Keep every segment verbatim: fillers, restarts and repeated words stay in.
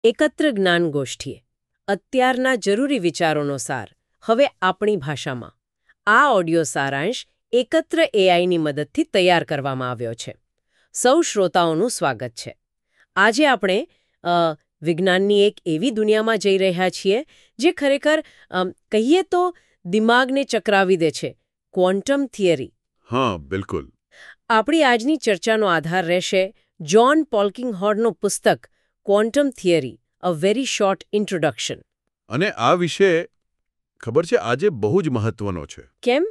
એકત્ર જ્ઞાન ગોષ્ઠીએ અત્યારના જરૂરી વિચારોનો સાર હવે આપણી ભાષામાં આ ઓડિયો સારાંશ એકત્ર એઆઈની મદદથી તૈયાર કરવામાં આવ્યો છે. સૌ શ્રોતાઓનું સ્વાગત છે. આજે આપણે અ, વિજ્ઞાનની એક એવી દુનિયામાં જઈ રહ્યા છીએ જે ખરેખર અમ, કહીએ તો દિમાગને ચકરાવી દે છે, ક્વોન્ટમ થિયરી. હા, બિલકુલ. આપણી આજની ચર્ચાનો આધાર રહેશે જ્હોન પોલ્કિંગહોર્નનું પુસ્તક quantum theory, a very short introduction. અને આ વિષય ખબર છે આજે બહુ જ મહત્વનો છે. કેમ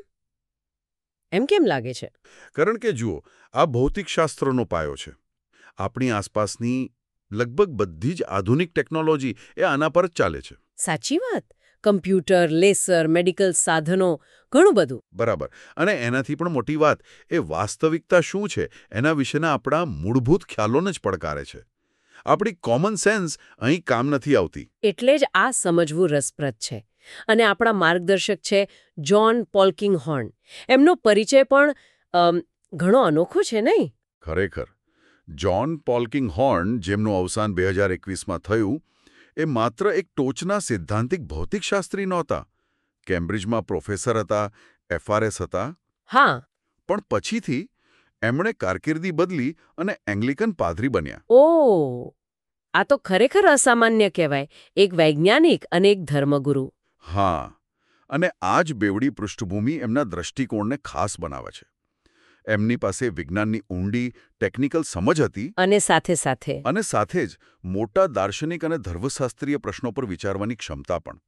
એમ કેમ લાગે છે? કારણ કે જુઓ, આ ભૌતિકશાસ્ત્રનો પાયો છે. આપણી આસપાસની લગભગ બધી જ આધુનિક ટેકનોલોજી એ આના પર જ ચાલે છે. સાચી વાત. કમ્પ્યુટર, લેસર, મેડિકલ સાધનો, ઘણું બધું. બરાબર. અને એનાથી પણ મોટી વાત એ વાસ્તવિકતા શું છે એના વિશેના આપણા મૂળભૂત ખ્યાલોને જ પડકારે છે. આપણી કોમન સેન્સ અહીં કામ નથી આવતી. એટલે જ આ સમજવું રસપ્રદ છે. અને આપણા માર્ગદર્શક છે જ્હોન પોલ્કિંગહોર્ન. એમનો પરિચય પણ અમ, ઘણો અનોખો છે નહીં? ખરેખર. જ્હોન પોલ્કિંગહોર્ન, જેમનું અવસાન બે હજાર એકવીસમાં થયું, એ માત્ર એક ટોચના સિદ્ધાંતિક ભૌતિકશાસ્ત્રી નહોતા. કેમ્બ્રિજમાં પ્રોફેસર હતા, એફઆરએસ હતા. હા. પણ પછીથી એમણે કારકિર્દી બદલી અને એંગ્લિકન પાદરી બન્યા. ઓ, આ તો ખરેખર અસામાન્ય કહેવાય. એક વૈજ્ઞાનિક અને એક ધર્મગુરુ. હા. અને આ જ બેવડી પૃષ્ઠભૂમિ એમના દ્રષ્ટિકોણને ખાસ બનાવે છે. એમની પાસે વિજ્ઞાનની ઊંડી ટેકનિકલ સમજ હતી. અને સાથે સાથે અને સાથે જ મોટા દાર્શનિક અને ધર્મશાસ્ત્રીય પ્રશ્નો પર વિચારવાની ક્ષમતા પણ.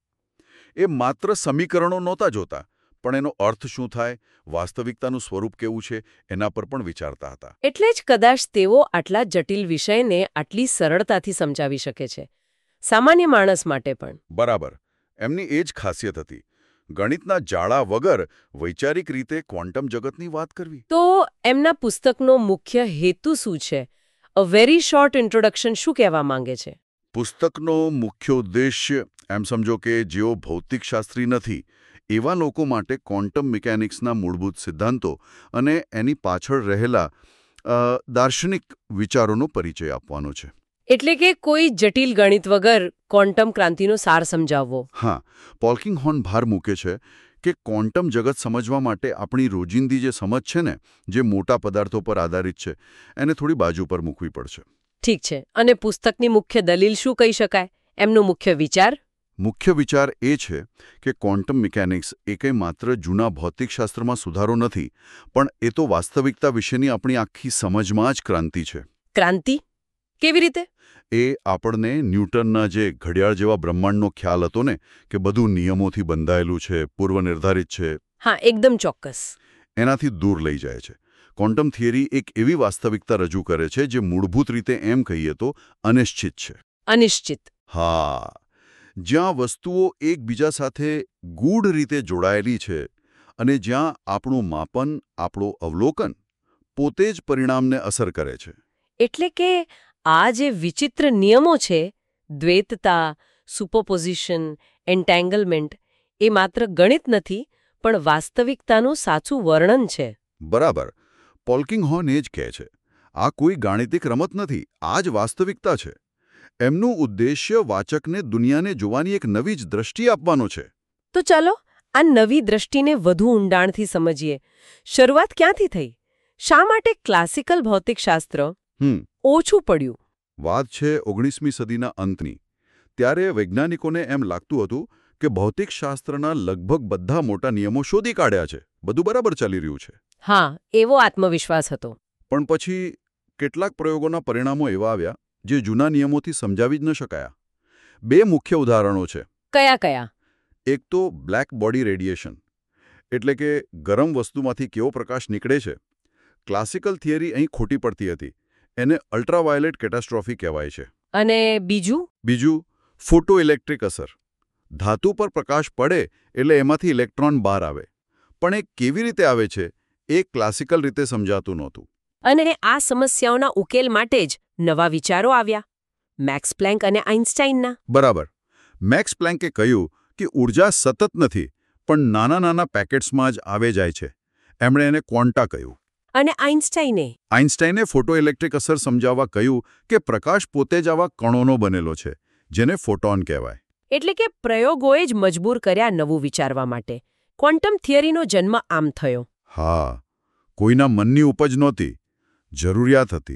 એ માત્ર સમીકરણો નહોતા જોતા, પણ એનો અર્થ શું થાય, વાસ્તવિકતાનું સ્વરૂપ કેવું છે, એના પર પણ વિચારતા હતા. એટલે જ કદાચ તેઓ આટલા જટિલ વિષયને આટલી સરળતાથી સમજાવી શકે છે, સામાન્ય માણસ માટે પણ. બરાબર. એમની એ જ ખાસિયત હતી. ગણિતના જાળા વગર વૈચારિક રીતે ક્વોન્ટમ જગતની વાત કરવી. તો એમના પુસ્તકનો મુખ્ય હેતુ શું છે? અ વેરી શોર્ટ ઇન્ટ્રોડક્શન શું કહેવા માંગે છે? પુસ્તકનો મુખ્ય ઉદ્દેશ્ય એમ સમજો કે જેઓ ભૌતિકશાસ્ત્રી નથી એવા લોકો માટે ક્વોન્ટમ મિકેનિક્સના મૂળભૂત સિદ્ધાંતો અને એની પાછળ રહેલા અ, દાર્શનિક વિચારોનો પરિચય આપવાનો છે. એટલે કે કોઈ જટિલ ગણિત વગર ક્વોન્ટમ ક્રાંતિનો સાર સમજાવવો. હા, પોલ્કિંગહોર્ન ભાર મૂકે છે કે ક્વોન્ટમ જગત સમજવા માટે આપણી રોજિંદી જે સમજ છે ને, જે મોટા પદાર્થો પર આધારિત છે, એને થોડી બાજુ પર મૂકવી પડશે. ઠીક છે. અને પુસ્તકની મુખ્ય દલીલ શું કહી શકાય? એમનો મુખ્ય વિચાર? મુખ્ય વિચાર એ છે કે ક્વોન્ટમ મિકેનિક્સ એ કંઈ માત્ર જૂના ભૌતિકશાસ્ત્રમાં સુધારો નથી, પણ એ તો વાસ્તવિકતા વિશેની આપણી આખી સમજમાં જ ક્રાંતિ છે. ક્રાંતિ? કેવી રીતે? એ આપણને ન્યૂટનના જે ઘડિયાળ જેવા બ્રહ્માંડનો ખ્યાલ હતો ને, કે બધું નિયમોથી બંધાયેલું છે, પૂર્વનિર્ધારિત છે. હા, એકદમ ચોક્કસ. એનાથી દૂર લઈ જાય છે. ક્વોન્ટમ થિયરી એક એવી વાસ્તવિકતા રજૂ કરે છે જે મૂળભૂત રીતે એમ કહીએ તો અનિશ્ચિત છે. અનિશ્ચિત. હા. જ્યાં વસ્તુઓ એકબીજા સાથે ગૂઢ રીતે જોડાયેલી છે અને જ્યાં આપણું માપન, આપણું અવલોકન પોતે જ પરિણામને અસર કરે છે. એટલે કે આ જે વિચિત્ર નિયમો છે, દ્વૈતતા, સુપરપોઝિશન, એન્ટેંગલમેન્ટ, એ માત્ર ગણિત નથી, પણ વાસ્તવિકતાનું સાચું વર્ણન છે. બરાબર. પોલ્કિંગહોર્ન એ જ કહે છે, આ કોઈ ગાણિતિક રમત નથી, આ જ વાસ્તવિકતા છે. એમનું ઉદ્દેશ્ય વાચકને દુનિયાને જોવાની એક નવી જ દ્રષ્ટિ આપવાનો છે. તો ચાલો આ નવી દ્રષ્ટિને વધુ ઊંડાણથી સમજીએ. શરૂઆત ક્યાંથી થઈ? શા માટે ક્લાસિકલ ભૌતિકશાસ્ત્ર હમ ઓછું પડ્યું? વાત છે ઓગણીસમી સદીના અંતની. ત્યારે વૈજ્ઞાનિકોને એમ લાગતું હતું કે ભૌતિકશાસ્ત્રના લગભગ બધા મોટા નિયમો શોધી કાઢ્યા છે, બધું બરાબર ચાલી રહ્યું છે. હા, એવો આત્મવિશ્વાસ હતો. પણ પછી કેટલાક પ્રયોગોના પરિણામો એવા આવ્યા જે જૂના નિયમોથી સમજાવી જ ન શકાયા. બે મુખ્ય ઉદાહરણો છે. કયા કયા? એક તો બ્લેક બોડી રેડિયેશન, એટલે કે ગરમ વસ્તુમાંથી કેવો પ્રકાશ નીકળે છે. ક્લાસિકલ થિયરી અહીં ખોટી પડતી હતી. એને અલ્ટ્રાવાયોલેટ કેટાસ્ટ્રોફી કહેવાય છે. અને બીજું? બીજું ફોટોઇલેક્ટ્રિક અસર. ધાતુ પર પ્રકાશ પડે એટલે એમાંથી ઇલેક્ટ્રોન બહાર આવે. પણ એ કેવી રીતે આવે છે એ ક્લાસિકલ રીતે સમજાતું નહોતું. અને આ સમસ્યાઓના ઉકેલ માટે જ નવા વિચારો આવ્યા, મેક્સ પ્લેન્ક અને આઇન્સ્ટાઈનના. બરાબર. મેક્સ પ્લેન્કે કહ્યું કે ઊર્જા સતત નથી, પણ નાના નાના પેકેટ્સમાં જ આવે જાય છે. એમણે એને ક્વોન્ટા કહ્યું. અને આઇન્સ્ટાઈને? આઇન્સ્ટાઈને ફોટોઇલેક્ટ્રિક અસર સમજાવવા કહ્યું કે પ્રકાશ પોતે જ આવા કણોનો બનેલો છે. જેને ફોટોન કહેવાય. એટલે કે પ્રયોગોએ જ મજબૂર કર્યા નવું વિચારવા માટે. ક્વોન્ટમ થિયરીનો જન્મ આમ થયો. હા, કોઈના મનની ઉપજ નહોતી, જરૂરિયાત હતી.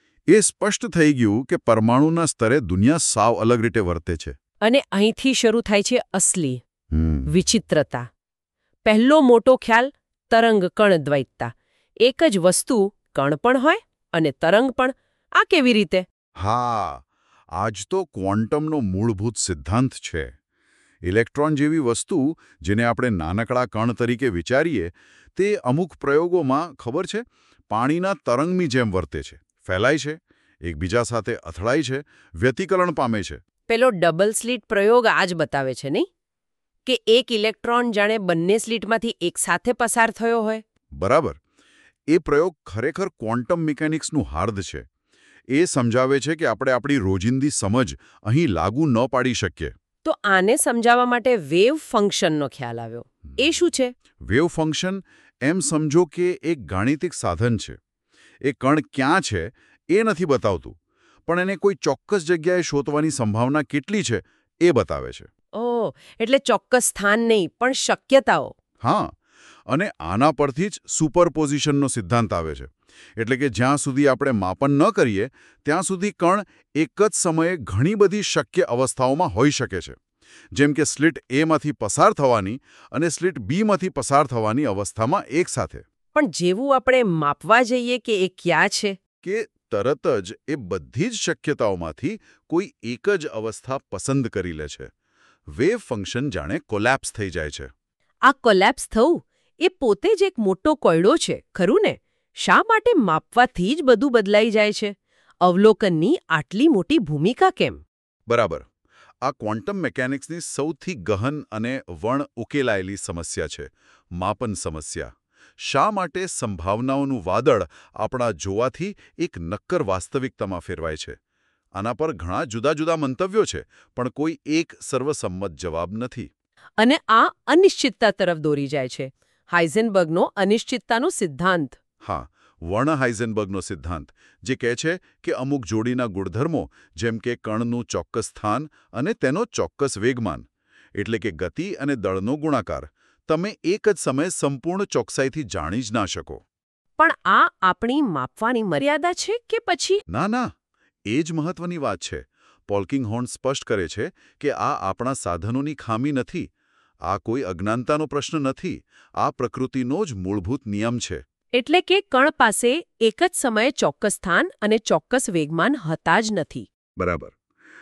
એ સ્પષ્ટ થઈ ગયું કે પરમાણુના સ્તરે દુનિયા સાવ અલગ રીતે વર્તે છે. અને અહીંથી શરૂ થાય છે અસલી હમ વિચિત્રતા. પહેલો મોટો ખ્યાલ તરંગ કણ દ્વૈતતા. એક જ વસ્તુ કણ પણ હોય અને તરંગ પણ. આ કેવી રીતે? હા, આજ તો ક્વોન્ટમનો મૂળભૂત સિદ્ધાંત છે. ઇલેક્ટ્રોન જેવી વસ્તુ, જેને આપણે નાનકડા કણ તરીકે વિચારીએ, તે અમુક પ્રયોગોમાં, ખબર છે, પાણીના તરંગની જેમ વર્તે છે, ફેલાય છે, એકબીજા સાથે અથડાય છે, વ્યતિકરણ પામે છે. પેલો ડબલ સ્લિટ પ્રયોગ આ જ બતાવે છે, નહીં? કે એક ઇલેક્ટ્રોન જાણે બંને સ્લિટમાંથી એક સાથે પસાર થયો હોય. બરાબર. એ પ્રયોગ ખરેખર ક્વોન્ટમ મિકેનિક્સનું હાર્દ છે. એ સમજાવે છે કે આપણે આપણી રોજિંદી સમજ અહીં લાગુ ન પાડી શકીએ. તો આને સમજાવવા માટે વેવ ફંક્શનનો ખ્યાલ આવ્યો. એ શું છે? વેવ ફંક્શન એમ સમજો કે એક ગાણિતિક સાધન છે. એ કણ ક્યાં છે એ નથી બતાવતું, પણ એને કોઈ ચોક્કસ જગ્યાએ શોધવાની સંભાવના કેટલી છે એ બતાવે છે. ઓહ, એટલે ચોક્કસ સ્થાન નહીં, પણ શક્યતાઓ. હા, અને આના પરથી જ સુપરપોઝિશનનો સિદ્ધાંત આવે છે. એટલે કે જ્યાં સુધી આપણે માપન ન કરીએ ત્યાં સુધી કણ એક જ સમયે ઘણી બધી શક્ય અવસ્થાઓમાં હોઈ શકે છે. જેમ કે સ્લિટ એમાંથી પસાર થવાની અને સ્લિટ બીમાંથી પસાર થવાની અવસ્થામાં એકસાથે. પણ જેવું આપણે માપવા જઈએ કે એ ક્યાં છે, કે તરત જ એ બધી જ શક્યતાઓમાંથી કોઈ એક જ અવસ્થા પસંદ કરી લે છે. વેવ ફંક્શન જાણે કોલેપ્સ થઈ જાય છે. આ કોલેપ્સ થવું એ પોતે જ એક મોટો કોયડો છે, ખરું ને? શા માટે માપવાથી જ બધું બદલાઈ જાય છે? અવલોકનની આટલી મોટી ભૂમિકા કેમ? બરાબર. આ ક્વોન્ટમ મિકેનિક્સની સૌથી ગહન અને વણ ઉકેલાયેલી સમસ્યા છે, માપન સમસ્યા. શા માટે સંભાવનાઓનું વાદળ આપણા જોવાથી એક નક્કર વાસ્તવિકતામાં ફેરવાય છે? આના પર ઘણા જુદા જુદા મંતવ્યો છે, પણ કોઈ એક સર્વસંમત જવાબ નથી. અને આ અનિશ્ચિતતા તરફ દોરી જાય છે. હાઇઝનબર્ગનો અનિશ્ચિતતાનો સિદ્ધાંત. હા, વર્ણ હાઇઝનબર્ગનો સિદ્ધાંત, જે કહે છે કે અમુક જોડીના ગુણધર્મો, જેમ કે કણનું ચોક્કસ સ્થાન અને તેનો ચોક્કસ વેગમાન, એટલે કે ગતિ અને દળનો ગુણાકાર, તમે એક જ સમયે સંપૂર્ણ ચોકસાઈથી જાણી જ ના શકો. પણ આ આપણી માપવાની મર્યાદા છે કે પછી? ના ના, એ જ મહત્વની વાત છે. પોલ્કિંગહોર્ન સ્પષ્ટ કરે છે કે આ આપણા સાધનોની ખામી નથી. આ કોઈ અજ્ઞાનતાનો પ્રશ્ન નથી. આ પ્રકૃતિનો જ મૂળભૂત નિયમ છે. એટલે કે કણ પાસે એક જ સમયે ચોક્કસ સ્થાન અને ચોક્કસ વેગમાન હતા જ નથી. બરાબર.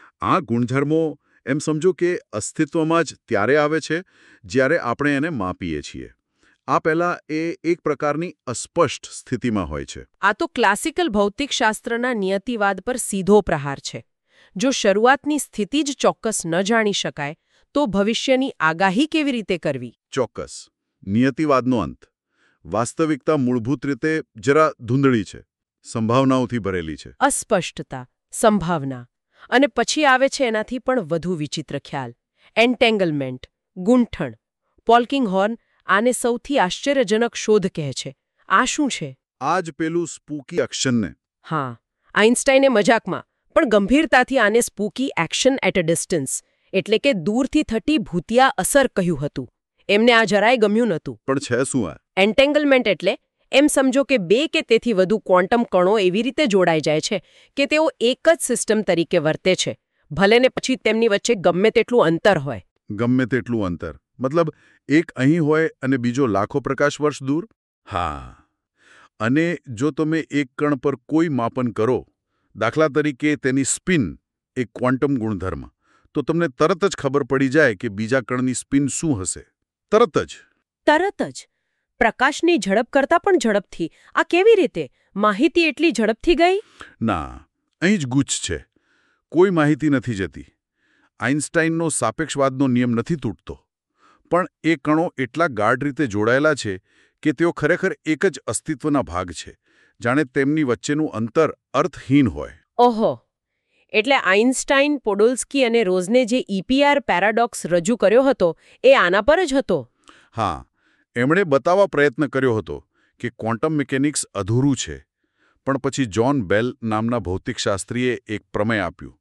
આ ગુણધર્મો એમ સમજો કે અસ્તિત્વમાં જ ત્યારે આવે છે જ્યારે આપણે એને માપીએ છીએ. આ પહેલાં એ એક પ્રકારની અસ્પષ્ટ સ્થિતિમાં હોય છે. આ તો ક્લાસિકલ ભૌતિકશાસ્ત્રના નિયતિવાદ પર સીધો પ્રહાર છે. જો શરૂઆતની સ્થિતિ જ ચોક્કસ ન જાણી શકાય, તો ભવિષ્યની આગાહી કેવી રીતે કરવી? ચોક્કસ. નિયતિવાદનો અંત. વાસ્તવિકતા મૂળભૂત રીતે જરા ધૂંધળી છે, સંભાવનાઓથી ભરેલી છે. અસ્પષ્ટતા, સંભાવના. અને પછી આવે છે એનાથી પણ વધુ વિચિત્ર ખ્યાલ, એન્ટેંગલમેન્ટ, ગૂંઠણ. પોલ્કિંગહોર્ન આને સૌથી આશ્ચર્યજનક શોધ કહે છે. આ શું છે? આ જ પેલું સ્પૂકી એક્શનને. હા, આઇન્સ્ટાઈને મજાકમાં, પણ ગંભીરતાથી આને spooky action at a distance, એટલે કે દૂરથી થતી ભૂતિયા અસર કહ્યું હતું. એમને આ જરાય ગમ્યું નહોતું. પણ છે શું આ? એન્ટેંગલમેન્ટ એટલે એમ સમજો કે બે કે તેથી વધુ ક્વોન્ટમ કણો એવી રીતે જોડાઈ જાય છે કે તેઓ એક જ સિસ્ટમ તરીકે વર્તે છે, ભલે ને પછી તેમની વચ્ચે ગમે તેટલું અંતર હોય. ગમે તેટલું અંતર મતલબ એક અહીં હોય અને બીજો લાખો પ્રકાશ વર્ષ દૂર? હા. અને જો તમે એક કણ પર કોઈ માપન કરો, દાખલા તરીકે તેની સ્પિન, એક ક્વોન્ટમ ગુણધર્મ, તો તમને તરત જ ખબર પડી જાય કે બીજા કણની સ્પિન શું હશે. તરત જ. તરત જ. પ્રકાશની ઝડપ કરતાં પણ ઝડપથી. આ કેવી રીતે? માહિતી એટલી ઝડપથી ગઈ? ના, અહીં જ ગુચ્છ છે. કોઈ માહિતી નથી જતી. આઇન્સ્ટાઈનનો સાપેક્ષવાદનો નિયમ નથી તૂટતો. પણ એ કણો એટલા ગાઢ રીતે જોડાયેલા છે કે તેઓ ખરેખર એક જ અસ્તિત્વના ભાગ છે, જાણે તેમની વચ્ચેનું અંતર અર્થહીન હોય. ઓહો. એટલે આઇન્સ્ટાઈન, પોડોલ્સ્કી અને રોઝને જે ઈપીઆર પેરાડોક્સ રજૂ કર્યો હતો એ આના પર જ હતો. હા, એમણે બતાવવા પ્રયત્ન કર્યો હતો કે ક્વોન્ટમ મિકેનિક્સ અધૂરું છે. પણ પછી જ્હોન બેલ નામના ભૌતિકશાસ્ત્રીએ એક પ્રમેય આપ્યું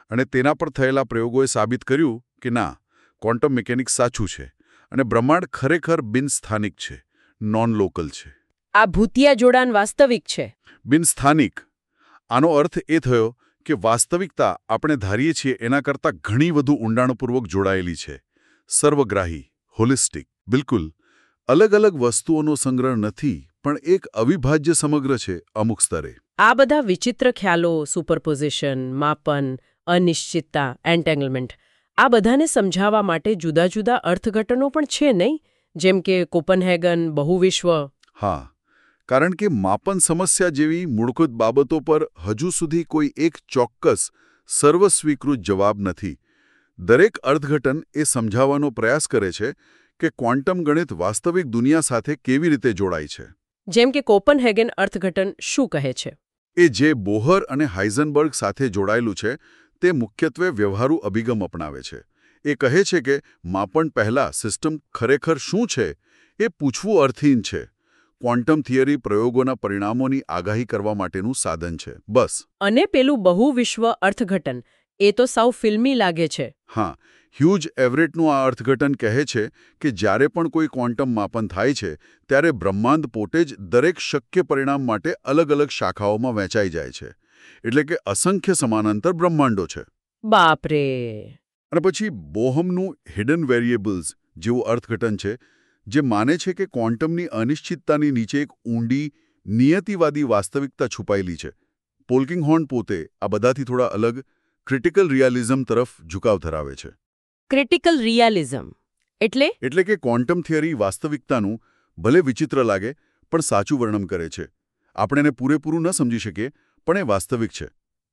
અને તેના પર થયેલા પ્રયોગોએ સાબિત કર્યું કે ના, ક્વોન્ટમ મિકેનિક્સ સાચું છે અને બ્રહ્માંડ ખરેખર બિનસ્થાનિક છે, નોન લોકલ છે. આ ભૂતિયા જોડાણ વાસ્તવિક છે. બિનસ્થાનિક આનો અર્થ એ થયો કે વાસ્તવિકતા આપણે ધારીએ છીએ એના કરતાં ઘણી વધુ ઊંડાણપૂર્વક જોડાયેલી છે, સર્વગ્રાહી, હોલિસ્ટિક. બિલકુલ અલગ અલગ વસ્તુઓનો સંગ્રહ નથી, પણ એક અવિભાજ્ય સમગ્ર છે અમુક સ્તરે. આ બધા વિચિત્ર ખ્યાલો, સુપરપોઝિશન, માપન, અનિશ્ચિતતા, એન્ટેંગલમેન્ટ, આ બધાને સમજાવવા માટે જુદા જુદા અર્થઘટનો પણ છે નહીં, જેમ કે કોપનહેગન, બહુવિશ્વ. હા, કારણ કે માપન સમસ્યા જેવી મૂળભૂત બાબતો પર હજુ સુધી કોઈ એક ચોક્કસ સર્વસ્વીકૃત જવાબ નથી. દરેક અર્થઘટન એ સમજાવવાનો પ્રયાસ કરે છે કે ક્વોન્ટમ ગણિત વાસ્તવિક દુનિયા સાથે કેવી રીતે જોડાય છે. જેમ કે કોપનહેગન અર્થઘટન શું કહે છે? એ જે બોહર અને હાઇઝનબર્ગ સાથે જોડાયેલું છે તે મુખ્યત્વે વ્યવહારુ અભિગમ અપનાવે છે. એ કહે છે કે માપન પહેલાં સિસ્ટમ ખરેખર શું છે એ પૂછવું અર્થહીન છે. ક્વોન્ટમ થિયરી પ્રયોગોના પરિણામોની આગાહી કરવા માટેનું સાધન છે, બસ. અને પેલું બહુવિશ્વ અર્થઘટન, એ તો સાવ ફિલ્મી લાગે છે. હા, હ્યુજ એવરેટનું આ અર્થઘટન કહે છે કે જ્યારે પણ કોઈ ક્વોન્ટમ માપન થાય છે ત્યારે બ્રહ્માંડ પોતે જ દરેક શક્ય પરિણામ માટે અલગ અલગ શાખાઓમાં વહેંચાઈ જાય છે. એટલે કે અસંખ્ય સમાનાંતર બ્રહ્માંડો છે. બાપરે. અને પછી બોહમનું હિડન વેરિયેબલ્સ જેવું અર્થઘટન છે, જે માને છે કે ક્વોન્ટમની અનિશ્ચિતતાની નીચે એક ઊંડી, નિયતિવાદી વાસ્તવિકતા છુપાયેલી છે. પોલ્કિંગહોર્ન પોતે આ બધાથી થોડા અલગ ક્રિટિકલ રિયાલિઝમ તરફ ઝુકાવ ધરાવે છે. ક્રિટિકલ રિયાલિઝમ એટલે? એટલે કે ક્વોન્ટમ થિયરી વાસ્તવિકતાનું ભલે વિચિત્ર લાગે પણ સાચું વર્ણન કરે છે. આપણે એને પૂરેપૂરું ન સમજી શકીએ, પણ એ વાસ્તવિક છે.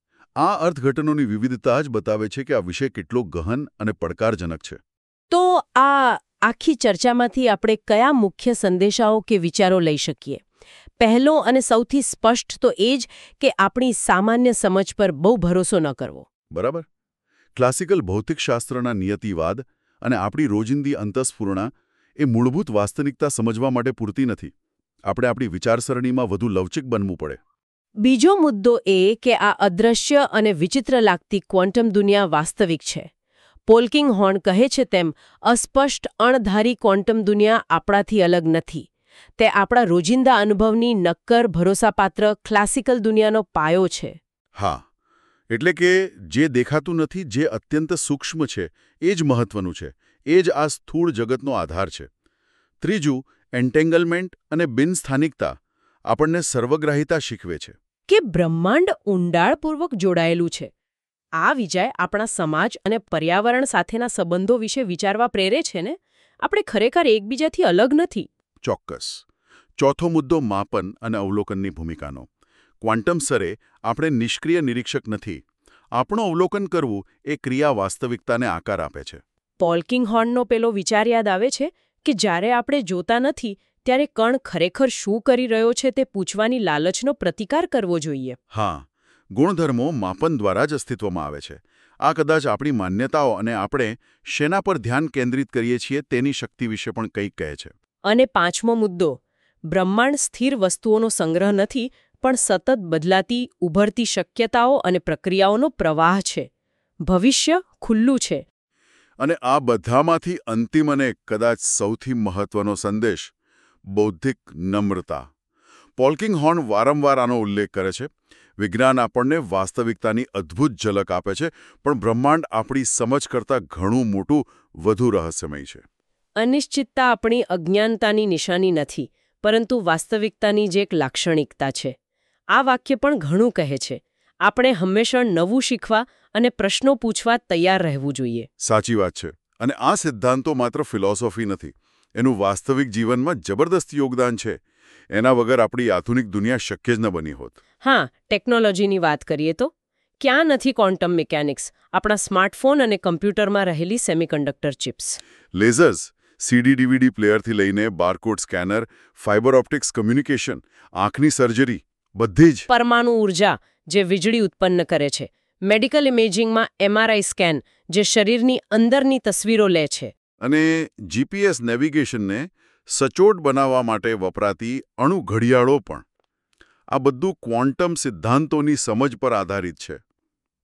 આ અર્થઘટનોની વિવિધતા જ બતાવે છે કે આ વિષય કેટલો ગહન અને પડકારજનક છે. તો આ આખી ચર્ચામાંથી આપણે કયા મુખ્ય સંદેશાઓ કે વિચારો લઈ શકીએ? પહેલો અને સૌથી સ્પષ્ટ તો એ જ કે આપણી સામાન્ય સમજ પર બહુ ભરોસો ન કરવો. બરાબર. ક્લાસિકલ ભૌતિકશાસ્ત્રના નિયતિવાદ અને આપણી રોજિંદી અંતઃસ્ફુરણા એ મૂળભૂત વાસ્તવિકતા સમજવા માટે પૂરતી નથી. આપણે આપણી વિચારસરણીમાં વધુ લવચિક બનવું પડે. બીજો મુદ્દો એ કે આ અદ્રશ્ય અને વિચિત્ર લાગતી ક્વોન્ટમ દુનિયા વાસ્તવિક છે. પોલ્કિંગહોર્ન કહે છે તેમ અસ્પષ્ટ, અણધારી ક્વોન્ટમ દુનિયા આપણાથી અલગ નથી. તે આપણા રોજિંદા અનુભવની નક્કર, ભરોસાપાત્ર ક્લાસિકલ દુનિયાનો પાયો છે. હા, એટલે કે જે દેખાતું નથી, જે અત્યંત સૂક્ષ્મ છે, એ જ મહત્વનું છે. એ જ આ સ્થૂળ જગતનો આધાર છે. ત્રીજું, એન્ટેંગલમેન્ટ અને બિનસ્થાનિકતા આપણને સર્વગ્રાહિતા શીખવે છે. કે બ્રહ્માંડ ઊંડાણપૂર્વક જોડાયેલું છે. આ વિજય આપણા સમાજ અને પર્યાવરણ સાથેના સંબંધો વિશે વિચારવા પ્રેરે છે ને? આપણે ખરેખર એકબીજાથી અલગ નથી. ચોક્કસ. ચોથો મુદ્દો માપન અને અવલોકનની ભૂમિકાનો. ક્વોન્ટમ સ્તરે આપણે નિષ્ક્રિય નિરીક્ષક નથી. આપણું અવલોકન કરવું એ ક્રિયા વાસ્તવિકતાને આકાર આપે છે. પોલ્કિંગહોર્નનો પેલો વિચાર યાદ આવે છે કે જ્યારે આપણે જોતા નથી ત્યારે કણ ખરેખર શું કરી રહ્યો છે તે પૂછવાની લાલચનો પ્રતિકાર કરવો જોઈએ. હા, ગુણધર્મો માપન દ્વારા જ અસ્તિત્વમાં આવે છે. આ કદાચ આપણી માન્યતાઓ અને આપણે શેના પર ધ્યાન કેન્દ્રિત કરીએ છીએ તેની શક્તિ વિશે પણ કંઈક કહે છે. અને પાંચમો મુદ્દો, બ્રહ્માંડ સ્થિર વસ્તુઓનો સંગ્રહ નથી, પણ સતત બદલાતી, ઉભરતી શક્યતાઓ અને પ્રક્રિયાઓનો પ્રવાહ છે. ભવિષ્ય ખુલ્લું છે. અને આ બધામાંથી અંતિમ અને કદાચ સૌથી મહત્વનો સંદેશ, બૌદ્ધિક નમ્રતા. પોલ્કિંગહોર્ન વારંવાર આનો ઉલ્લેખ કરે છે. વિજ્ઞાન આપણને વાસ્તવિકતાની અદ્ભુત ઝલક આપે છે, પણ બ્રહ્માંડ આપણી સમજ કરતાં ઘણું મોટું, વધુ રહસ્યમય છે. અનિશ્ચિતતા આપણી અજ્ઞાનતાની નિશાની નથી, પરંતુ વાસ્તવિકતાની જ એક લાક્ષણિકતા છે. આ વાક્ય પણ ઘણું કહે છે. આપણે હંમેશા નવું શીખવા અને પ્રશ્નો પૂછવા તૈયાર રહેવું જોઈએ. સાચી વાત છે. અને આ સિદ્ધાંતો માત્ર ફિલોસોફી નથી. એનું વાસ્તવિક જીવનમાં જબરદસ્ત યોગદાન છે. એના વગર આપણી આધુનિક દુનિયા શક્ય જ ન બની હોત. હા, ટેકનોલોજીની વાત કરીએ તો ક્યાં નથી ક્વોન્ટમ મિકેનિક્સ? આપણા સ્માર્ટફોન અને કમ્પ્યુટરમાં રહેલી semiconductor chips. Lasers, CD DVD પ્લેયરથી લઈને barcode scanner, fibre optics communication, આંખની સર્જરી, બધી જ. પરમાણુ ઉર્જા જે વીજળી ઉત્પન્ન કરે છે. મેડિકલ ઇમેજિંગમાં એમઆરઆઈ સ્કેન જે શરીરની અંદરની તસવીરો લે છે. અને જીપીએસ નેવિગેશનને સચોટ બનાવવા માટે વપરાતી અણુ ઘડિયાળો પણ. આ બધું ક્વોન્ટમ સિદ્ધાંતોની સમજ પર આધારિત છે.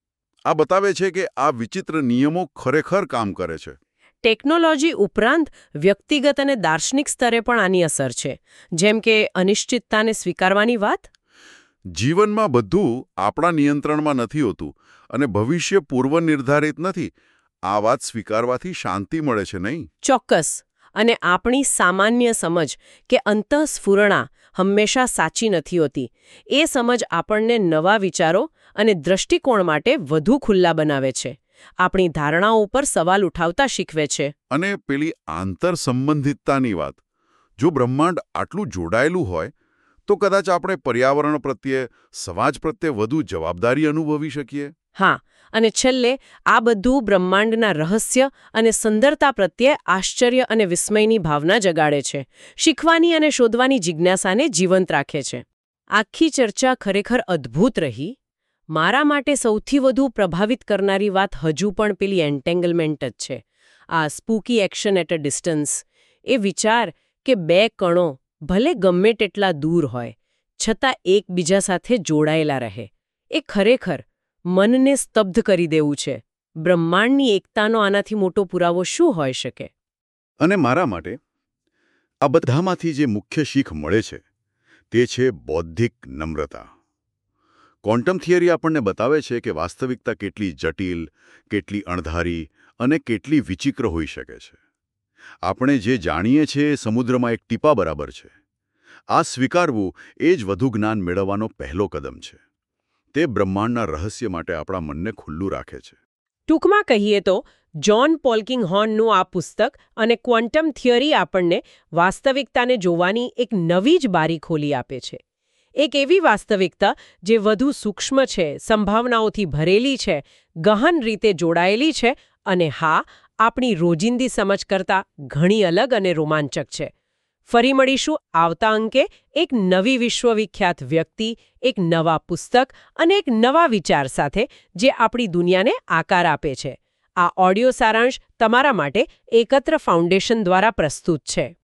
આ બતાવે છે કે આ વિચિત્ર નિયમો ખરેખર કામ કરે છે. ટેકનોલોજી ઉપરાંત વ્યક્તિગત અને દાર્શનિક સ્તરે પણ આની અસર છે, જેમ કે અનિશ્ચિતતાને સ્વીકારવાની વાત. જીવનમાં બધું આપણા નિયંત્રણમાં નથી હોતું અને ભવિષ્ય પૂર્વ નિર્ધારિત નથી. આ વાત સ્વીકારવાથી શાંતિ મળે છે, નહીં? ચોક્કસ. અને આપણી સામાન્ય સમજ કે અંતઃસ્ફુરણા હંમેશા સાચી નથી હોતી, એ સમજ આપણને નવા વિચારો અને દૃષ્ટિકોણ માટે વધુ ખુલ્લા બનાવે છે, આપણી ધારણાઓ ઉપર સવાલ ઉઠાવતા શીખવે છે. અને પેલી આંતર સંબંધિતતાની વાત, જો બ્રહ્માંડ આટલું જોડાયેલું હોય તો કદાચ આપણે પર્યાવરણ પ્રત્યે, સમાજ પ્રત્યે વધુ જવાબદારી અનુભવી શકીએ. હા, અને છેલ્લે આ બધું બ્રહ્માંડના રહસ્ય અને સુંદરતા પ્રત્યે આશ્ચર્ય અને વિસ્મયની ભાવના જગાડે છે, શીખવાની અને શોધવાની જિજ્ઞાસાને જીવંત રાખે છે. આખી ચર્ચા ખરેખર અદ્ભુત રહી. મારા માટે સૌથી વધુ પ્રભાવિત કરનારી વાત હજુ પણ પેલી એન્ટેંગલમેન્ટ જ છે, આ spooky action at a distance. એ વિચાર કે બે કણો ભલે ગમે તેટલા દૂર હોય છતાં એકબીજા સાથે જોડાયેલા રહે, એ ખરેખર મનને સ્તબ્ધ કરી દેવું છે. બ્રહ્માંડની એકતાનો આનાથી મોટો પુરાવો શું હોઈ શકે? અને મારા માટે આ બધામાંથી જે મુખ્ય શીખ મળે છે તે છે બૌદ્ધિક નમ્રતા. ક્વોન્ટમ થિયરી આપણને બતાવે છે કે વાસ્તવિકતા કેટલી જટિલ, કેટલી અણધારી અને કેટલી વિચિત્ર હોઈ શકે છે. આપણે જે જાણીએ છીએ એ સમુદ્રમાં એક ટીપા બરાબર છે. આ સ્વીકારવું એ જ વધુ જ્ઞાન મેળવવાનો પહેલો કદમ છે. તે બ્રહ્માંડના રહસ્ય માટે આપણા મનને ખુલ્લું રાખે છે. ટૂંકમાં કહીએ તો જ્હોન પોલ્કિંગહોર્નનું આ પુસ્તક અને ક્વોન્ટમ થિયરી આપણને વાસ્તવિકતાને જોવાની એક નવી જ બારી ખોલી આપે છે. એક એવી વાસ્તવિકતા જે વધુ સૂક્ષ્મ છે, સંભાવનાઓથી ભરેલી છે, ગહન રીતે જોડાયેલી છે અને હા, આપણી રોજિંદી સમજ કરતાં ઘણી અલગ અને રોમાંચક છે. ફરી મળીશું આવતા અંકે એક નવી વિશ્વવિખ્યાત વ્યક્તિ, એક નવા પુસ્તક અને એક નવા વિચાર સાથે જે આપણી દુનિયાને આકાર આપે છે. આ ઓડિયો સારાંશ તમારા માટે એકત્ર ફાઉન્ડેશન દ્વારા પ્રસ્તુત છે.